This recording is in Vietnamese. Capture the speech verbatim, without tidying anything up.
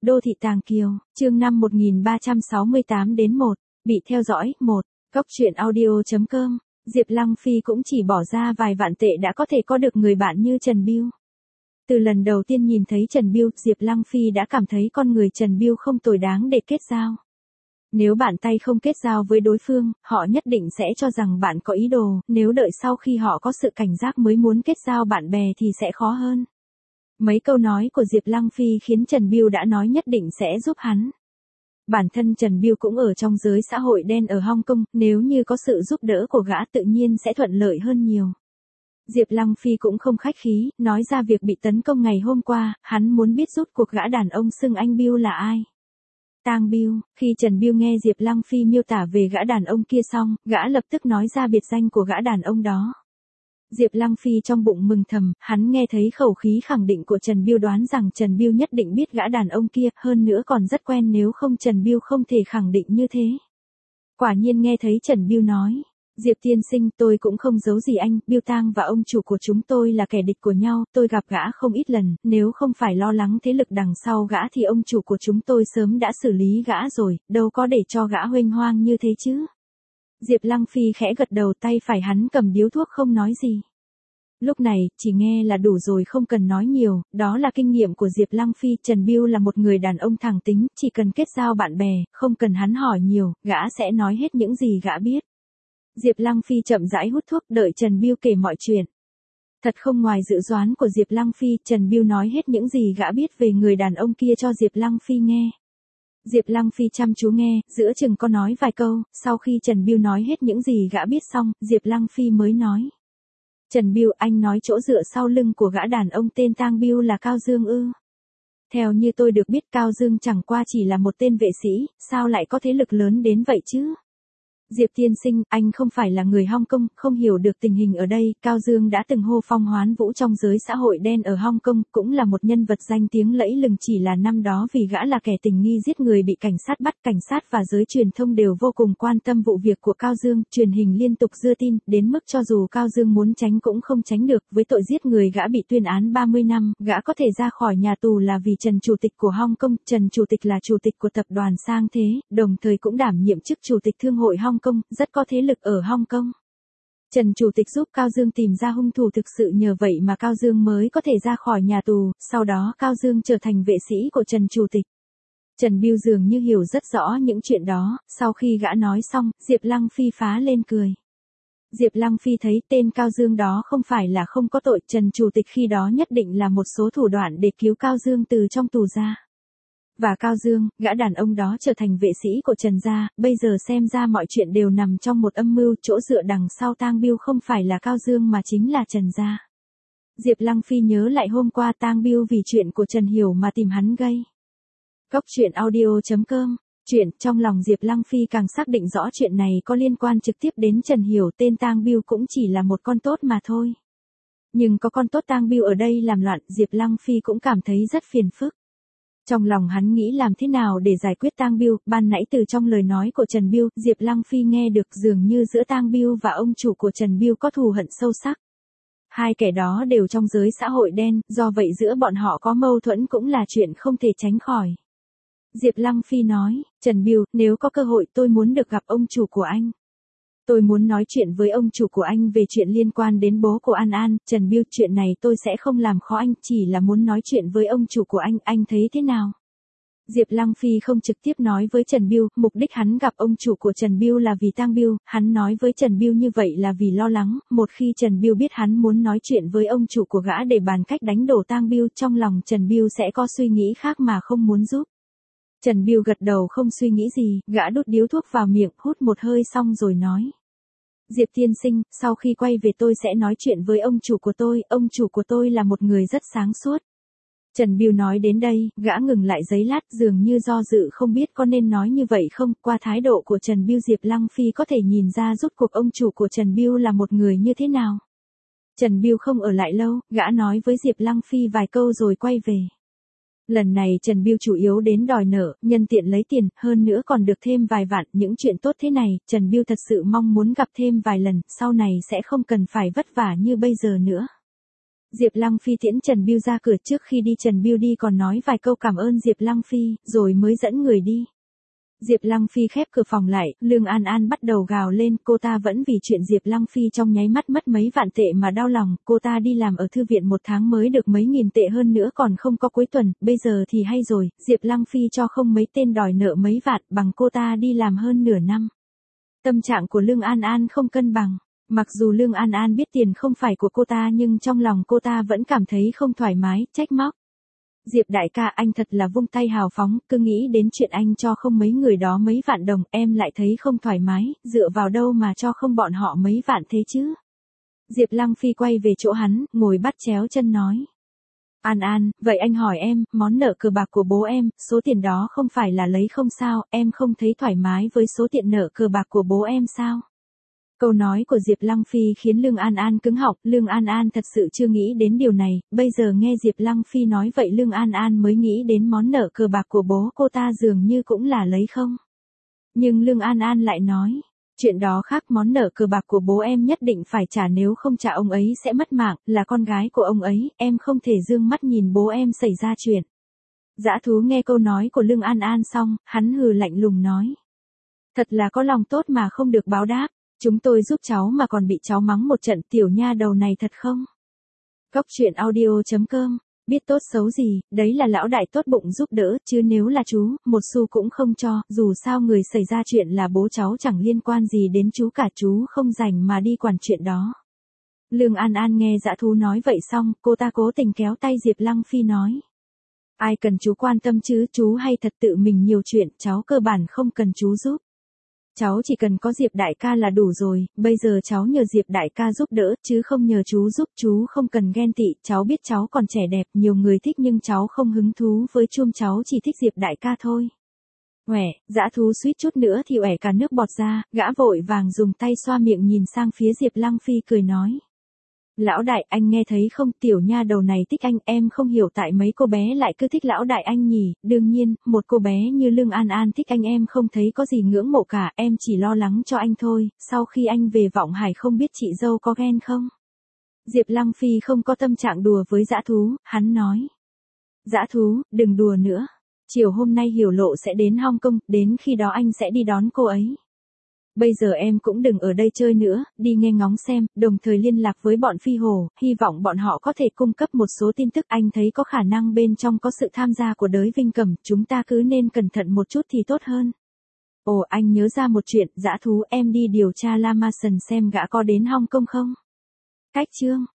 Đô thị Tàng Kiều, chương năm một nghìn ba trăm sáu mươi tám đến một, bị theo dõi, một, Cốc truyện audio.com, Diệp Lăng Phi cũng chỉ bỏ ra vài vạn tệ đã có thể có được người bạn như Trần Bưu. Từ lần đầu tiên nhìn thấy Trần Bưu, Diệp Lăng Phi đã cảm thấy con người Trần Bưu không tồi đáng để kết giao. Nếu bạn tay không kết giao với đối phương, họ nhất định sẽ cho rằng bạn có ý đồ, nếu đợi sau khi họ có sự cảnh giác mới muốn kết giao bạn bè thì sẽ khó hơn. Mấy câu nói của Diệp Lăng Phi khiến Trần Bưu đã nói nhất định sẽ giúp hắn. Bản thân Trần Bưu cũng ở trong giới xã hội đen ở Hong Kong, nếu như có sự giúp đỡ của gã tự nhiên sẽ thuận lợi hơn nhiều. Diệp Lăng Phi cũng không khách khí, nói ra việc bị tấn công ngày hôm qua, hắn muốn biết rốt cuộc gã đàn ông xưng anh Bưu là ai. Tang Bưu. Khi Trần Bưu nghe Diệp Lăng Phi miêu tả về gã đàn ông kia xong, gã lập tức nói ra biệt danh của gã đàn ông đó. Diệp Lăng Phi trong bụng mừng thầm, hắn nghe thấy khẩu khí khẳng định của Trần Bưu đoán rằng Trần Bưu nhất định biết gã đàn ông kia, hơn nữa còn rất quen, nếu không Trần Bưu không thể khẳng định như thế. Quả nhiên nghe thấy Trần Bưu nói, Diệp tiên sinh, tôi cũng không giấu gì anh, Bưu Tang và ông chủ của chúng tôi là kẻ địch của nhau, tôi gặp gã không ít lần, nếu không phải lo lắng thế lực đằng sau gã thì ông chủ của chúng tôi sớm đã xử lý gã rồi, đâu có để cho gã huênh hoang như thế chứ. Diệp Lăng Phi khẽ gật đầu, tay phải hắn cầm điếu thuốc không nói gì. Lúc này, chỉ nghe là đủ rồi, không cần nói nhiều, đó là kinh nghiệm của Diệp Lăng Phi. Trần Bưu là một người đàn ông thẳng tính, chỉ cần kết giao bạn bè, không cần hắn hỏi nhiều, gã sẽ nói hết những gì gã biết. Diệp Lăng Phi chậm rãi hút thuốc, đợi Trần Bưu kể mọi chuyện. Thật không ngoài dự đoán của Diệp Lăng Phi, Trần Bưu nói hết những gì gã biết về người đàn ông kia cho Diệp Lăng Phi nghe. Diệp Lăng Phi chăm chú nghe, giữa chừng có nói vài câu, sau khi Trần Bưu nói hết những gì gã biết xong, Diệp Lăng Phi mới nói. Trần Bưu, anh nói chỗ dựa sau lưng của gã đàn ông tên Tang Bưu là Cao Dương ư? Theo như tôi được biết, Cao Dương chẳng qua chỉ là một tên vệ sĩ, sao lại có thế lực lớn đến vậy chứ? Diệp tiên sinh, anh không phải là người Hong Kong, không hiểu được tình hình ở đây. Cao Dương đã từng hô phong hoán vũ trong giới xã hội đen ở Hong Kong, cũng là một nhân vật danh tiếng lẫy lừng, chỉ là năm đó vì gã là kẻ tình nghi giết người bị cảnh sát bắt, cảnh sát và giới truyền thông đều vô cùng quan tâm vụ việc của Cao Dương, truyền hình liên tục đưa tin, đến mức cho dù Cao Dương muốn tránh cũng không tránh được, với tội giết người gã bị tuyên án ba mươi năm, gã có thể ra khỏi nhà tù là vì Trần Chủ tịch của Hong Kong. Trần Chủ tịch là chủ tịch của tập đoàn Sang Thế, đồng thời cũng đảm nhiệm chức chủ tịch Thương hội Hong Kong, rất có thế lực ở Hong Kong. Trần Chủ tịch giúp Cao Dương tìm ra hung thủ thực sự, nhờ vậy mà Cao Dương mới có thể ra khỏi nhà tù, sau đó Cao Dương trở thành vệ sĩ của Trần Chủ tịch. Trần Bưu dường như hiểu rất rõ những chuyện đó, sau khi gã nói xong, Diệp Lăng Phi phá lên cười. Diệp Lăng Phi thấy tên Cao Dương đó không phải là không có tội, Trần Chủ tịch khi đó nhất định là một số thủ đoạn để cứu Cao Dương từ trong tù ra. Và Cao Dương, gã đàn ông đó trở thành vệ sĩ của Trần gia, bây giờ xem ra mọi chuyện đều nằm trong một âm mưu, chỗ dựa đằng sau Tang Bưu không phải là Cao Dương mà chính là Trần gia. Diệp Lăng Phi nhớ lại hôm qua Tang Bưu vì chuyện của Trần Hiểu mà tìm hắn gây. Cốc truyện audio.com, chuyện, trong lòng Diệp Lăng Phi càng xác định rõ chuyện này có liên quan trực tiếp đến Trần Hiểu, tên Tang Bưu cũng chỉ là một con tốt mà thôi. Nhưng có con tốt Tang Bưu ở đây làm loạn, Diệp Lăng Phi cũng cảm thấy rất phiền phức. Trong lòng hắn nghĩ làm thế nào để giải quyết Tang Bưu, ban nãy từ trong lời nói của Trần Bưu, Diệp Lăng Phi nghe được dường như giữa Tang Bưu và ông chủ của Trần Bưu có thù hận sâu sắc. Hai kẻ đó đều trong giới xã hội đen, do vậy giữa bọn họ có mâu thuẫn cũng là chuyện không thể tránh khỏi. Diệp Lăng Phi nói, Trần Bưu, nếu có cơ hội tôi muốn được gặp ông chủ của anh. Tôi muốn nói chuyện với ông chủ của anh về chuyện liên quan đến bố của An An. Trần Bưu, chuyện này tôi sẽ không làm khó anh, chỉ là muốn nói chuyện với ông chủ của anh, anh thấy thế nào? Diệp Lăng Phi không trực tiếp nói với Trần Bưu, mục đích hắn gặp ông chủ của Trần Bưu là vì Tang Bưu, hắn nói với Trần Bưu như vậy là vì lo lắng, một khi Trần Bưu biết hắn muốn nói chuyện với ông chủ của gã để bàn cách đánh đổ Tang Bưu, trong lòng Trần Bưu sẽ có suy nghĩ khác mà không muốn giúp. Trần Bưu gật đầu không suy nghĩ gì, gã đút điếu thuốc vào miệng, hút một hơi xong rồi nói. Diệp tiên sinh, sau khi quay về tôi sẽ nói chuyện với ông chủ của tôi, ông chủ của tôi là một người rất sáng suốt. Trần Bưu nói đến đây, gã ngừng lại giây lát, dường như do dự không biết có nên nói như vậy không, qua thái độ của Trần Bưu Diệp Lăng Phi có thể nhìn ra rốt cuộc ông chủ của Trần Bưu là một người như thế nào. Trần Bưu không ở lại lâu, gã nói với Diệp Lăng Phi vài câu rồi quay về. Lần này Trần Bưu chủ yếu đến đòi nợ, nhân tiện lấy tiền, hơn nữa còn được thêm vài vạn, những chuyện tốt thế này, Trần Bưu thật sự mong muốn gặp thêm vài lần, sau này sẽ không cần phải vất vả như bây giờ nữa. Diệp Lăng Phi tiễn Trần Bưu ra cửa, trước khi đi Trần Bưu đi còn nói vài câu cảm ơn Diệp Lăng Phi, rồi mới dẫn người đi. Diệp Lăng Phi khép cửa phòng lại, Lương An An bắt đầu gào lên, cô ta vẫn vì chuyện Diệp Lăng Phi trong nháy mắt mất mấy vạn tệ mà đau lòng, cô ta đi làm ở thư viện một tháng mới được mấy nghìn tệ, hơn nữa còn không có cuối tuần, bây giờ thì hay rồi, Diệp Lăng Phi cho không mấy tên đòi nợ mấy vạn, bằng cô ta đi làm hơn nửa năm. Tâm trạng của Lương An An không cân bằng. Mặc dù Lương An An biết tiền không phải của cô ta nhưng trong lòng cô ta vẫn cảm thấy không thoải mái, trách móc. Diệp đại ca, anh thật là vung tay hào phóng, cứ nghĩ đến chuyện anh cho không mấy người đó mấy vạn đồng, em lại thấy không thoải mái, dựa vào đâu mà cho không bọn họ mấy vạn thế chứ. Diệp Lăng Phi quay về chỗ hắn, ngồi bắt chéo chân nói. An An, vậy anh hỏi em, món nợ cờ bạc của bố em, số tiền đó không phải là lấy không sao, em không thấy thoải mái với số tiền nợ cờ bạc của bố em sao? Câu nói của Diệp Lăng Phi khiến Lương An An cứng họng, Lương An An thật sự chưa nghĩ đến điều này, bây giờ nghe Diệp Lăng Phi nói vậy Lương An An mới nghĩ đến món nợ cờ bạc của bố cô ta dường như cũng là lấy không. Nhưng Lương An An lại nói, chuyện đó khác, món nợ cờ bạc của bố em nhất định phải trả, nếu không trả ông ấy sẽ mất mạng, là con gái của ông ấy, em không thể dương mắt nhìn bố em xảy ra chuyện. Dã Thú nghe câu nói của Lương An An xong, hắn hừ lạnh lùng nói. Thật là có lòng tốt mà không được báo đáp. Chúng tôi giúp cháu mà còn bị cháu mắng một trận, tiểu nha đầu này thật không? Góc truyện audio chấm com, biết tốt xấu gì, đấy là lão đại tốt bụng giúp đỡ, chứ nếu là chú, một xu cũng không cho, dù sao người xảy ra chuyện là bố cháu, chẳng liên quan gì đến chú cả, chú không rảnh mà đi quản chuyện đó. Lương An An nghe Dã Thú nói vậy xong, cô ta cố tình kéo tay Diệp Lăng Phi nói. Ai cần chú quan tâm chứ, chú hay thật tự mình nhiều chuyện, cháu cơ bản không cần chú giúp. Cháu chỉ cần có Diệp đại ca là đủ rồi, bây giờ cháu nhờ Diệp đại ca giúp đỡ, chứ không nhờ chú giúp, chú không cần ghen tị, cháu biết cháu còn trẻ đẹp, nhiều người thích nhưng cháu không hứng thú với Chum, cháu chỉ thích Diệp đại ca thôi. Uể, Dã Thú suýt chút nữa thì uể cả nước bọt ra, gã vội vàng dùng tay xoa miệng nhìn sang phía Diệp Lăng Phi cười nói. Lão đại, anh nghe thấy không, tiểu nha đầu này thích anh, em không hiểu tại mấy cô bé lại cứ thích lão đại anh nhỉ, đương nhiên, một cô bé như Lương An An thích anh em không thấy có gì ngưỡng mộ cả, em chỉ lo lắng cho anh thôi, sau khi anh về Vọng Hải không biết chị dâu có ghen không? Diệp Lăng Phi không có tâm trạng đùa với Dã Thú, hắn nói. Dã Thú, đừng đùa nữa, chiều hôm nay Hiểu Lộ sẽ đến Hong Kong, đến khi đó anh sẽ đi đón cô ấy. Bây giờ em cũng đừng ở đây chơi nữa, đi nghe ngóng xem, đồng thời liên lạc với bọn Phi Hồ, hy vọng bọn họ có thể cung cấp một số tin tức, anh thấy có khả năng bên trong có sự tham gia của Đới Vinh Cẩm, chúng ta cứ nên cẩn thận một chút thì tốt hơn. Ồ, anh nhớ ra một chuyện, Dã Thú, em đi điều tra Lamason xem gã có đến Hong Kong không? Cách chương